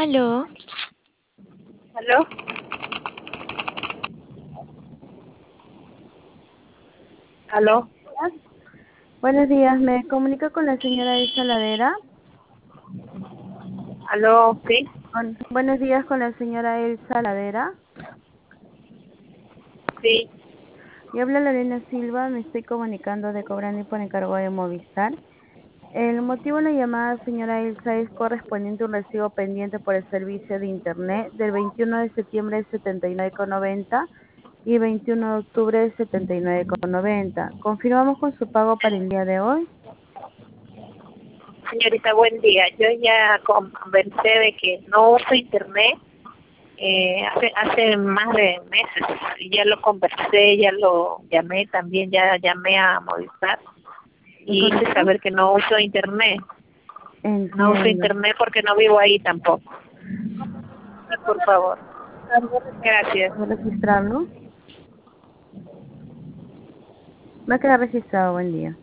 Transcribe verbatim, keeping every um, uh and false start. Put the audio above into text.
Aló. ¿Aló? ¿Aló? Buenos días, me comunico con la señora Elsa Ladera. ¿Aló? ¿Sí? Con- buenos días con la señora Elsa Ladera. Sí. Y habla Lorena Silva, me estoy comunicando de Cobrando y por encargo de Movistar. El motivo de la llamada, señora Elsa, es correspondiente a un recibo pendiente por el servicio de Internet del veintiuno de septiembre de setenta y nueve con noventa y veintiuno de octubre de setenta y nueve con noventa. Confirmamos con su pago para el día de hoy. Señorita, buen día. Yo ya conversé de que no uso internet eh, hace hace más de meses. Y ya lo conversé, ya lo llamé también, ya llamé a Movistar y hice ¿Correcto? saber que no uso internet. No uso Entiendo. internet porque no vivo ahí tampoco. Por favor. Gracias. ¿Puedo registrarlo? Va a quedar registrado. Buen día.